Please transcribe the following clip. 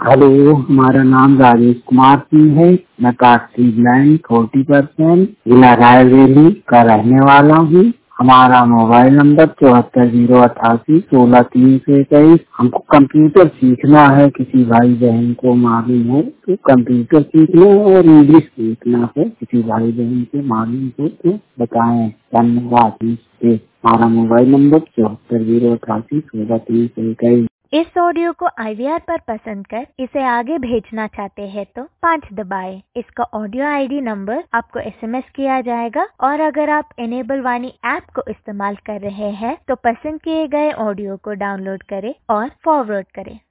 Hello, हमारा नाम राजेश कुमार सिंह है। मैं कास्टी ब्लाइंड 40% जिला रायबरेली का रहने वाला हूँ। हमारा मोबाइल नंबर 7408816321। हमको कंप्यूटर सीखना है, किसी भाई बहन को मालूम हो तो कंप्यूटर सीखना है और इंग्लिश सीखना है, किसी भाई बहन से मालूम हो तो बताएं। धन्यवाद। हमारा मोबाइल नंबर 7408816321। इस ऑडियो को IVR पर पसंद कर इसे आगे भेजना चाहते हैं तो 5 दबाएं। इसका ऑडियो ID नंबर आपको SMS किया जाएगा और अगर आप इनेबल वाणी ऐप को इस्तेमाल कर रहे हैं तो पसंद किए गए ऑडियो को डाउनलोड करें और फॉरवर्ड करें।